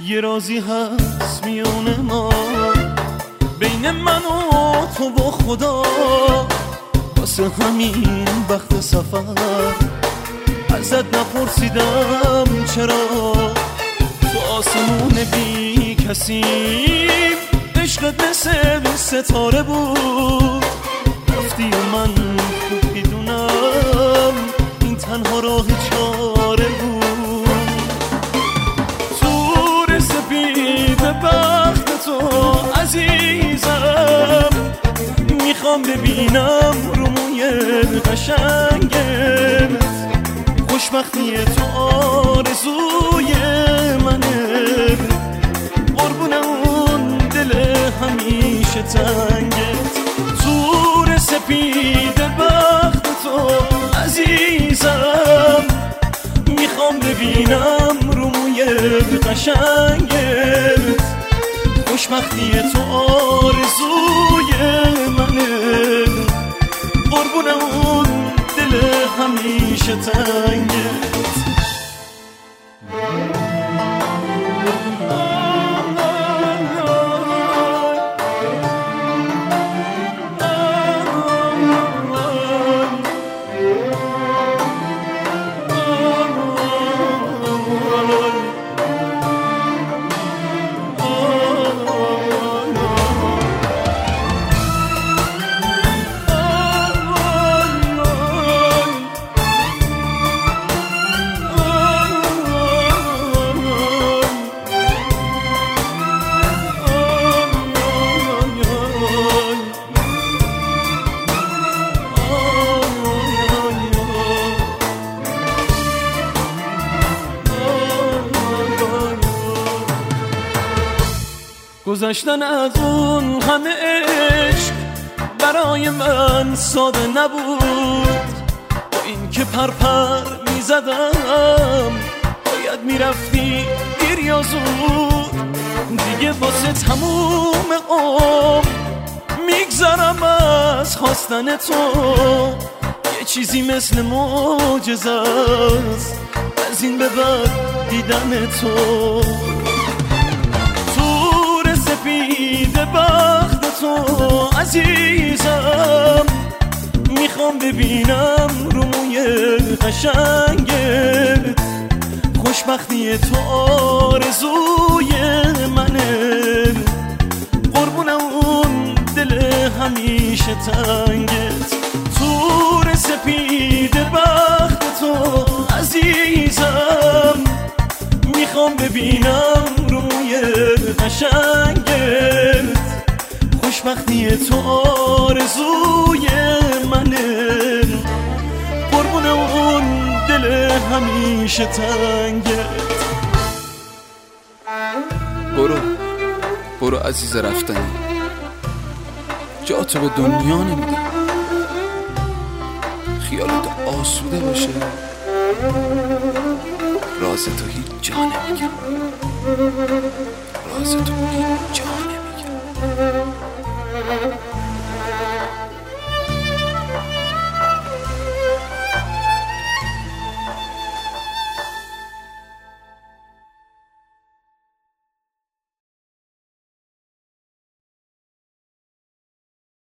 یه رازی هست میون ما، بین من و تو و خدا. واسه همین وقت سفر ازت نپرسیدم چرا. تو آسمون بی کسیم، عشقت مثل ستاره بود. رفتی و من خوب میدونم این تنها راه چاره بود. تور سپید بخت تو عزیزم، میخوام ببینم رو موی قشنگت. خوشبختی تو آرزوی منه، قربون اون دل همیشه تنگت. تور سپید بخت تو عزیزم، میخوام ببینم رو موی قشنگت. خوشبختی تو آرزوی منه، قربون اون دل همیشه تنگت. گذشتن از اون همه عشق برای من ساده نبود. با این که پرپر میزدم باید میرفتی دیر یا زود. دیگه واسه تموم عمر میگذرم از خواستن تو. یه چیزی مثل معجزه است از این به بعد دیدن تو. سپید بخت تو عزیزم، میخوام ببینم رو موی قشنگت. خوشبختی تو آرزوی منه، قربون اون دل همیشه تنگت. تور سپید بخت تو عزیزم، میخوام ببینم رو موی قشنگت. خوشبختی تو آرزوی منه، قربون اون دل همیشه تنگت. برو عزیز رفتنی، جا تو به دنیا نمیدم. خیالت آسوده باشه، راز تو هیچ جا نمیگم. راز تو هیچ جا نمیگم.